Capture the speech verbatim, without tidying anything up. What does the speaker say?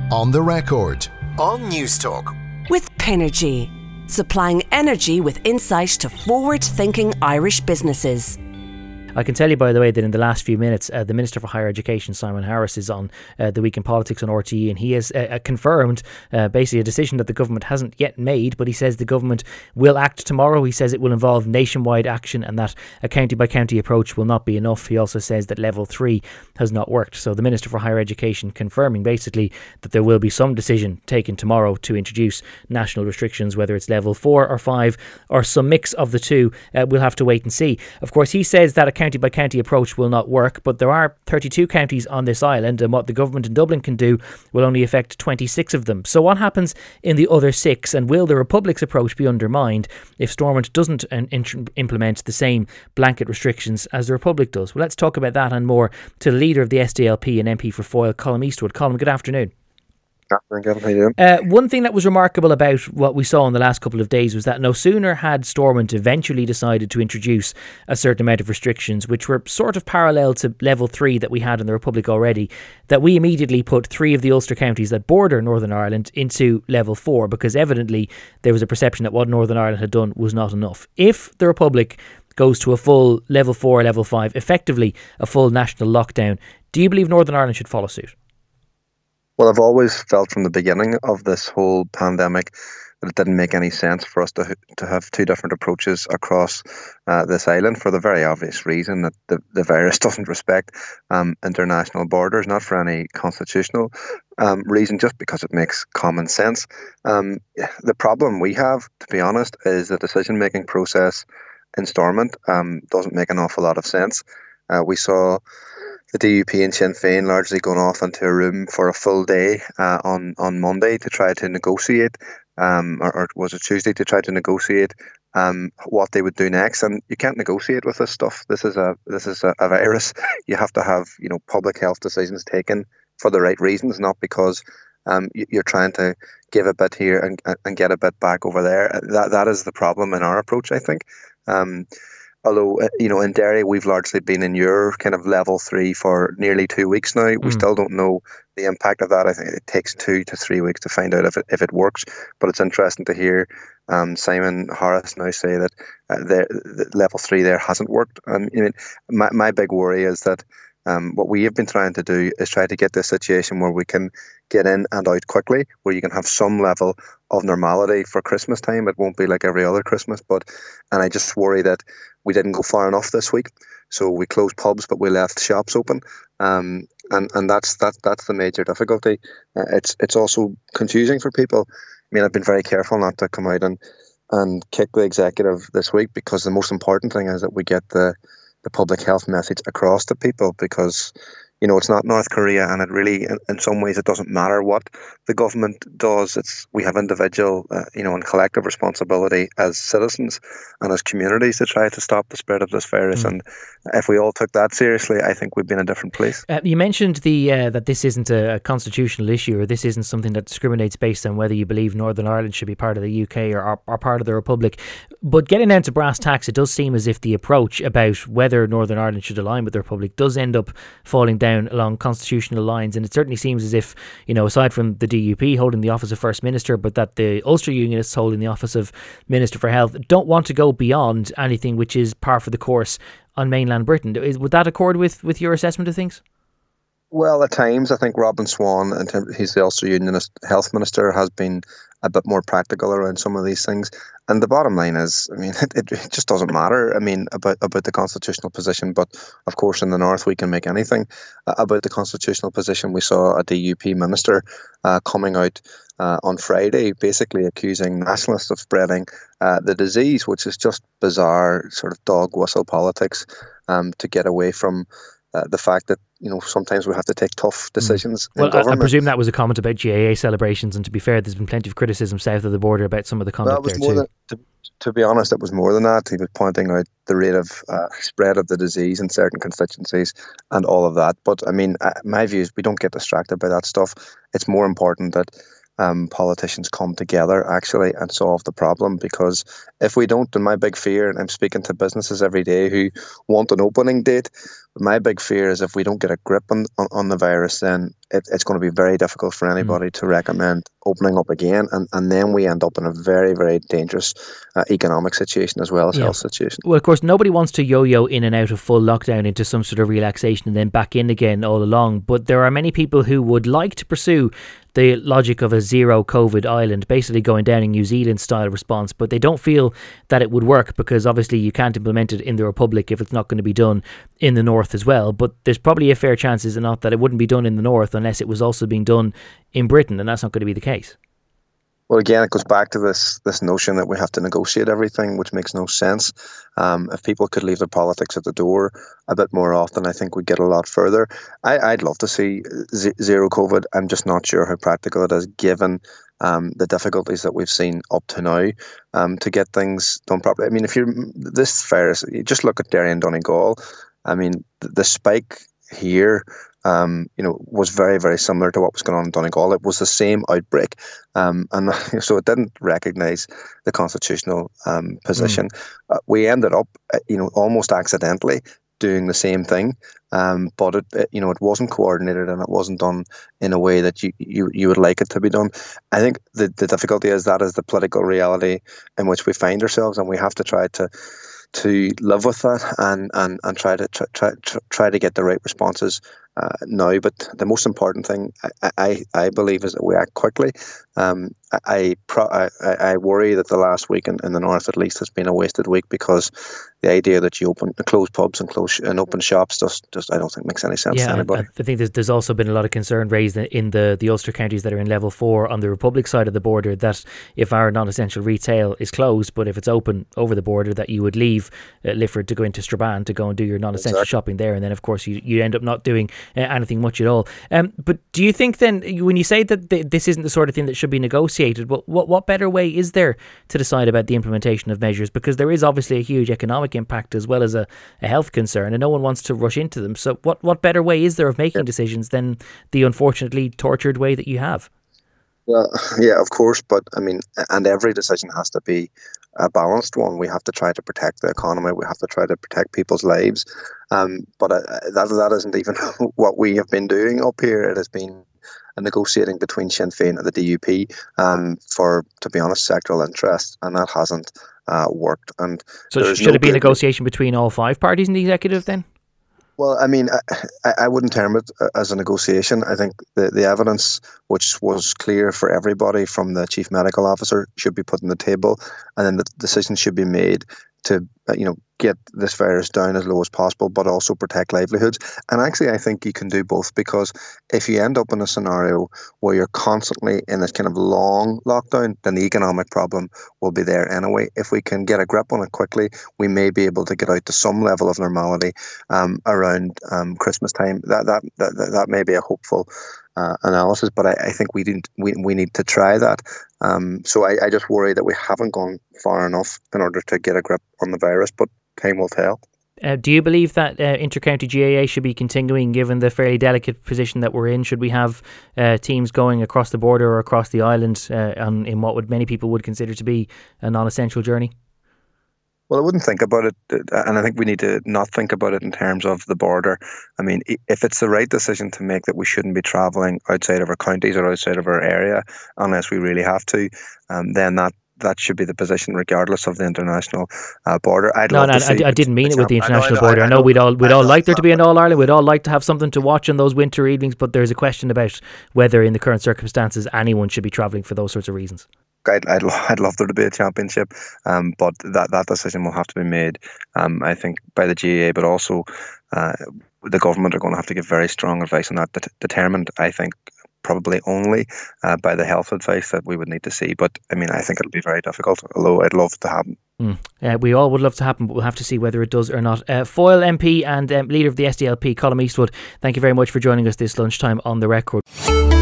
On the Record on Newstalk. With Pinergy, supplying energy with insight to forward-thinking Irish businesses. I can tell you, by the way, that in the last few minutes, uh, the Minister for Higher Education, Simon Harris, is on uh, The Week in Politics on R T E, and he has uh, confirmed uh, basically a decision that the government hasn't yet made, but he says the government will act tomorrow. He says it will involve nationwide action and that a county-by-county approach will not be enough. He also says that level three has not worked. So the Minister for Higher Education confirming basically that there will be some decision taken tomorrow to introduce national restrictions, whether it's level four or five or some mix of the two. Uh, we'll have to wait and see. Of course, he says that a county-by-county approach will not work, but there are thirty-two counties on this island, and what the government in Dublin can do will only affect twenty-six of them. So what happens in the other six, and will the Republic's approach be undermined if Stormont doesn't uh, implement the same blanket restrictions as the Republic does? Well, let's talk about that and more to the leader of the S D L P and M P for Foyle, Colm Eastwood. Colm, good afternoon. How you doing? Uh, one thing that was remarkable about what we saw in the last couple of days was that no sooner had Stormont eventually decided to introduce a certain amount of restrictions, which were sort of parallel to level three that we had in the Republic already, that we immediately put three of the Ulster counties that border Northern Ireland into level four, because evidently there was a perception that what Northern Ireland had done was not enough. If the Republic goes to a full level four, level five, effectively a full national lockdown, do you believe Northern Ireland should follow suit? Well, I've always felt from the beginning of this whole pandemic that it didn't make any sense for us to to have two different approaches across uh, this island, for the very obvious reason that the, the virus doesn't respect um, international borders, not for any constitutional um, reason, just because it makes common sense. Um, the problem we have, to be honest, is the decision-making process in Stormont um, doesn't make an awful lot of sense. Uh, we saw the D U P and Sinn Féin largely going off into a room for a full day uh, on, on Monday to try to negotiate, um, or, or was it Tuesday, to try to negotiate um, what they would do next. And you can't negotiate with this stuff. This is a this is a, a virus. You have to have, you know, public health decisions taken for the right reasons, not because um, you're trying to give a bit here and, and get a bit back over there. That that is the problem in our approach, I think. Um, Although, you know, in Derry, we've largely been in your kind of level three for nearly two weeks now. We mm. still don't know the impact of that. I think it takes two to three weeks to find out if it, if it works. But it's interesting to hear um, Simon Harris now say that uh, the, the level three there hasn't worked. Um, I mean, my, my big worry is that um, what we have been trying to do is try to get this situation where we can get in and out quickly, where you can have some level of normality for Christmas time. It won't be like every other Christmas, but and I just worry that we didn't go far enough this week. So we closed pubs, but we left shops open, um, and and that's that that's the major difficulty. Uh, it's it's also confusing for people. I mean, I've been very careful not to come out and and kick the executive this week, because the most important thing is that we get the the public health message across to people, because you know, it's not North Korea, and it really, in, in some ways, it doesn't matter what the government does. It's we have individual, uh, you know, and collective responsibility as citizens and as communities to try to stop the spread of this virus. Mm. And if we all took that seriously, I think we'd be in a different place. Uh, you mentioned the uh, that this isn't a, a constitutional issue, or this isn't something that discriminates based on whether you believe Northern Ireland should be part of the U K or, or, or part of the Republic. But getting down to brass tacks, it does seem as if the approach about whether Northern Ireland should align with the Republic does end up falling down along constitutional lines, and it certainly seems as if, you know, aside from the D U P holding the office of First Minister, but that the Ulster Unionists holding the office of Minister for Health don't want to go beyond anything which is par for the course on mainland Britain. Is, would that accord with, with your assessment of things? Well, at times I think Robin Swan, and he's the Ulster Unionist Health Minister, has been a bit more practical around some of these things. And the bottom line is, I mean, it, it just doesn't matter, I mean, about, about the constitutional position. But of course, in the North, we can make anything uh, about the constitutional position. We saw a D U P minister uh, coming out uh, on Friday, basically accusing nationalists of spreading uh, the disease, which is just bizarre sort of dog whistle politics um, to get away from Uh, the fact that, you know, sometimes we have to take tough decisions. Mm. Well, in government. I, I presume that was a comment about G A A celebrations, and to be fair, there's been plenty of criticism south of the border about some of the conduct well, there too. Than, to, to be honest, it was more than that. He was pointing out the rate of uh, spread of the disease in certain constituencies and all of that. But I mean, uh, my view is we don't get distracted by that stuff. It's more important that Um, politicians come together actually and solve the problem, because if we don't, and my big fear, and I'm speaking to businesses every day who want an opening date My big fear is if we don't get a grip on on, on the virus, then it, it's going to be very difficult for anybody mm. to recommend opening up again, and, and then we end up in a very, very dangerous uh, economic situation as well as yeah. health situation. Well, of course, nobody wants to yo-yo in and out of full lockdown into some sort of relaxation and then back in again all along, but there are many people who would like to pursue the logic of a zero COVID island, basically going down in New Zealand style response, but they don't feel that it would work because obviously you can't implement it in the Republic if it's not going to be done in the North as well. But there's probably a fair chance, is it not, that it wouldn't be done in the North unless it was also being done in Britain, and that's not going to be the case. Well, again, it goes back to this this notion that we have to negotiate everything, which makes no sense. Um, if people could leave their politics at the door a bit more often, I think we'd get a lot further. I, I'd love to see z- zero COVID. I'm just not sure how practical it is, given um, the difficulties that we've seen up to now um, to get things done properly. I mean, if you're this virus, you just look at Derry and Donegal. I mean, the, the spike here, um, you know, was very, very similar to what was going on in Donegal. It was the same outbreak, um, and so it didn't recognise the constitutional um, position. Mm. Uh, we ended up, uh, you know, almost accidentally doing the same thing, um, but it, it, you know, it wasn't coordinated and it wasn't done in a way that you, you, you would like it to be done. I think the the difficulty is that is the political reality in which we find ourselves, and we have to try to. to live with that and, and, and try to try, try, try to get the right responses uh, now. But the most important thing, I, I, I believe, is that we act quickly. Um, I, I, I worry that the last week in, in the North, at least, has been a wasted week, because the idea that you open close pubs and close and open shops just, just I don't think makes any sense yeah, to anybody. I think there's, there's also been a lot of concern raised in the, the Ulster counties that are in level four on the Republic side of the border, that if our non-essential retail is closed, but if it's open over the border, that you would leave uh, Lifford to go into Strabane to go and do your non-essential exactly. shopping there, and then of course you, you end up not doing uh, anything much at all. Um, but do you think then, when you say that th- this isn't the sort of thing that should be negotiated, well, what, what better way is there to decide about the implementation of measures? Because there is obviously a huge economic impact as well as a, a health concern, and no one wants to rush into them. So what, what better way is there of making decisions than the unfortunately tortured way that you have? Well, yeah, of course, but I mean, and every decision has to be a balanced one. We have to try to protect the economy. We have to try to protect people's lives. Um, but uh, that that isn't even what we have been doing up here. It has been a negotiating between Sinn Féin and the D U P um, for, to be honest, sectoral interest, and that hasn't uh, worked. And so should no it be a negotiation between all five parties in the executive then? Well, I mean, I, I wouldn't term it as a negotiation. I think the, the evidence, which was clear for everybody from the chief medical officer, should be put on the table, and then the decision should be made to, you know, get this virus down as low as possible, but also protect livelihoods. And actually, I think you can do both, because if you end up in a scenario where you're constantly in this kind of long lockdown, then the economic problem will be there anyway. If we can get a grip on it quickly, we may be able to get out to some level of normality um, around um, Christmas time. That, that that that may be a hopeful uh, analysis, but I, I think we didn't. We we need to try that. Um, so I, I just worry that we haven't gone far enough in order to get a grip on the virus, but time will tell. Uh, do you believe that uh, inter-county G A A should be continuing, given the fairly delicate position that we're in? Should we have uh, teams going across the border or across the island uh, on, in what would many people would consider to be a non-essential journey? Well, I wouldn't think about it, and I think we need to not think about it in terms of the border. I mean, if it's the right decision to make that we shouldn't be travelling outside of our counties or outside of our area unless we really have to, um, then that that should be the position, regardless of the international uh, border. I'd no, love no, to see I, I didn't mean it with the international I know, I know, border. I know, I know we'd all we'd all like there to be an All Ireland. We'd all like to have something to watch on those winter evenings. But there's a question about whether, in the current circumstances, anyone should be travelling for those sorts of reasons. I'd, I'd, I'd love there to be a championship, um, but that, that decision will have to be made, um, I think, by the G A A, but also uh, the government are going to have to give very strong advice on that, det- determined, I think, probably only uh, by the health advice that we would need to see. But I mean, I think it'll be very difficult, although I'd love it to happen. Mm. Uh, we all would love to happen, but we'll have to see whether it does or not. Uh, Foyle M P and um, leader of the S D L P, Colm Eastwood, thank you very much for joining us this lunchtime on The Record.